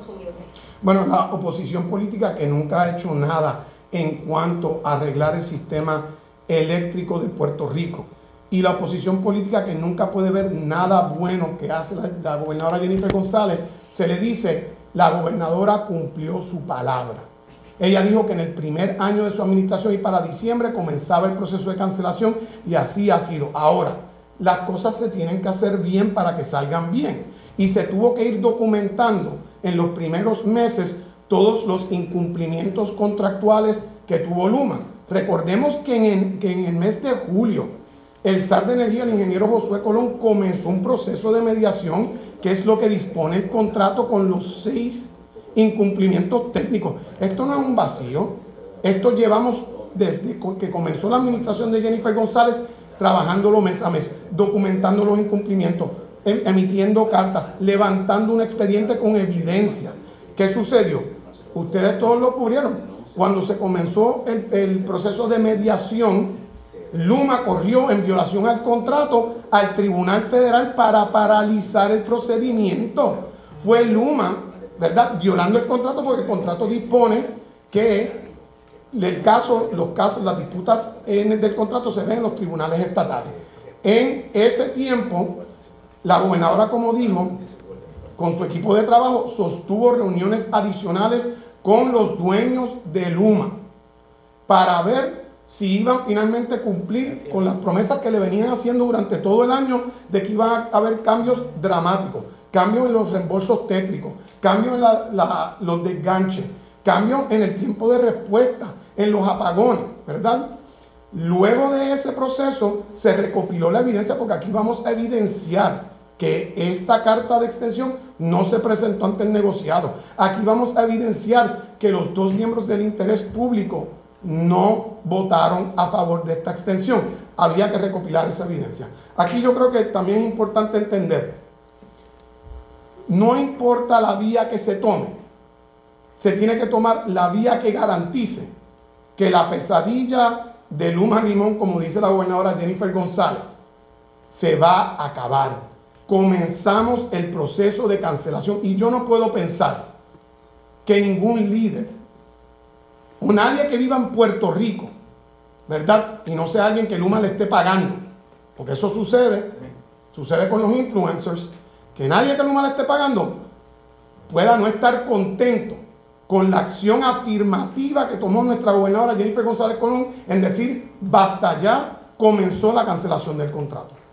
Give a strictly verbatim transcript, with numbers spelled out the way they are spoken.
consumidores? Bueno, la oposición política que nunca ha hecho nada en cuanto a arreglar el sistema eléctrico de Puerto Rico. Y la oposición política que nunca puede ver nada bueno que hace la, la gobernadora Jennifer González, se le dice, la gobernadora cumplió su palabra. Ella dijo que en el primer año de su administración y para diciembre comenzaba el proceso de cancelación y así ha sido. Ahora, las cosas se tienen que hacer bien para que salgan bien. Y se tuvo que ir documentando en los primeros meses todos los incumplimientos contractuales que tuvo Luma. Recordemos que en, el, que en el mes de julio, el S A R de Energía, el ingeniero Josué Colón, comenzó un proceso de mediación, que es lo que dispone el contrato con los seis incumplimientos técnicos. Esto no es un vacío. Esto llevamos desde que comenzó la administración de Jennifer González trabajándolo mes a mes, documentando los incumplimientos, emitiendo cartas, levantando un expediente con evidencia. ¿Qué sucedió? Ustedes todos lo cubrieron. Cuando se comenzó el, el proceso de mediación, Luma corrió en violación al contrato al Tribunal Federal para paralizar el procedimiento. Fue Luma, ¿verdad?, violando el contrato, porque el contrato dispone que el caso, los casos, las disputas en el del contrato se ven en los tribunales estatales. En ese tiempo, la gobernadora, como dijo, con su equipo de trabajo, sostuvo reuniones adicionales con los dueños de Luma para ver si iban finalmente a cumplir con las promesas que le venían haciendo durante todo el año de que iban a haber cambios dramáticos, cambios en los reembolsos tétricos, cambios en la, la, los desganches, cambios en el tiempo de respuesta, en los apagones, ¿verdad? Luego de ese proceso se recopiló la evidencia, porque aquí vamos a evidenciar que esta carta de extensión no se presentó ante el negociado. Aquí vamos a evidenciar que los dos miembros del interés público no votaron a favor de esta extensión. Había que recopilar esa evidencia. Aquí yo creo que también es importante entender, no importa la vía que se tome, se tiene que tomar la vía que garantice que la pesadilla de Luma Limón, como dice la gobernadora Jennifer González, se va a acabar. Comenzamos el proceso de cancelación y yo no puedo pensar que ningún líder o nadie que viva en Puerto Rico, ¿verdad?, y no sea alguien que Luma le esté pagando, porque eso sucede, sucede con los influencers, que nadie que Luma le esté pagando pueda no estar contento con la acción afirmativa que tomó nuestra gobernadora Jennifer González Colón en decir, basta ya, comenzó la cancelación del contrato.